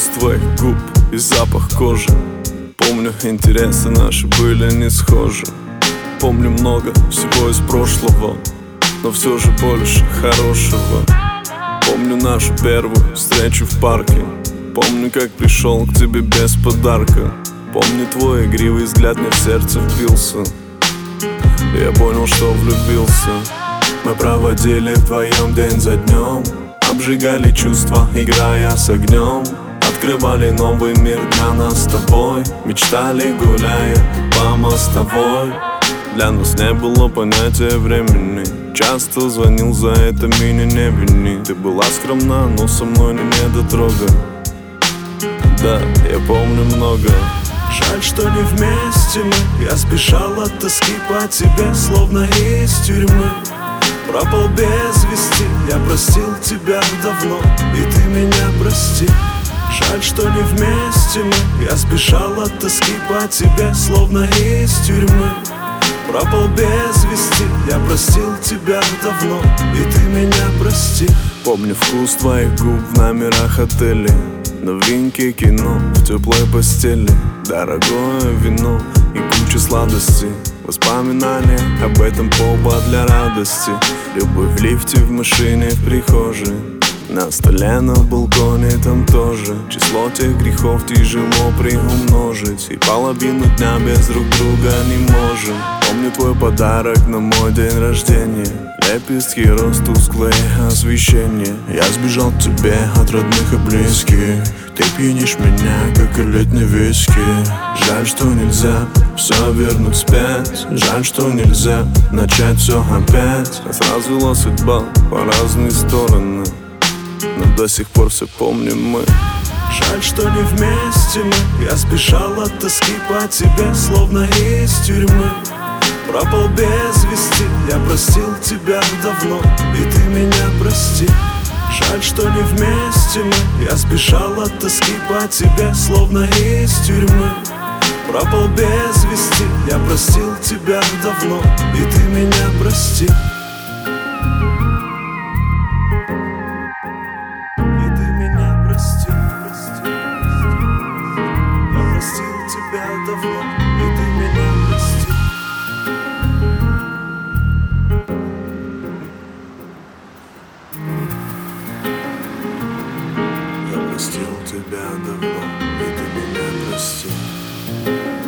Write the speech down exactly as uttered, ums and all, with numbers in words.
Вкус твоих губ и запах кожи. Помню, интересы наши были не схожи. Помню много всего из прошлого, но все же больше хорошего. Помню нашу первую встречу в парке. Помню, как пришел к тебе без подарка. Помню твой игривый взгляд, мне в сердце впился. Я понял, что влюбился. Мы проводили вдвоем день за днем, обжигали чувства, играя с огнем. Открывали новый мир для нас с тобой, мечтали, гуляя по мостовой. Для нас не было понятия времени. Часто звонил, за это меня не вини. Ты была скромна, но со мной не недотрога. Да, я помню много. Жаль, что не вместе мы. Я сбежал от тоски по тебе, словно из тюрьмы. Пропал без вести, я простил тебя давно, и ты меня прости. Жаль, что не вместе мы. Я сбежал от тоски по тебе, словно из тюрьмы. Пропал без вести, я простил тебя давно, и ты меня прости. Помню вкус твоих губ в номерах отелей, новинки кино в теплой постели, дорогое вино и куча сладостей. Воспоминания об этом повод для радости. Любовь в лифте, в машине, в прихожей, на столе, на балконе, там тоже. Число тех грехов тяжело приумножить, и половину дня без друг друга не можем. Помню твой подарок на мой день рождения, лепестки, роз, тусклое освещение. Я сбежал к тебе от родных и близких. Ты пьянишь меня, как и летний виски. Жаль, что нельзя все вернуть вспять. Жаль, что нельзя начать все опять. Нас развела судьба по разные стороны, но до сих пор все помним мы. Жаль, что не вместе мы. Я сбежал от тоски по тебе, словно из тюрьмы. Пропал без вести, я простил тебя давно, и ты меня прости. Жаль, что не вместе мы. Я сбежал от тоски по тебе, словно из тюрьмы. Пропал без вести, я простил тебя давно, и ты меня прости. И ты меня прости, прости. Я простил тебя давно, и ты меня прости. Я простил тебя давно, и ты меня прости.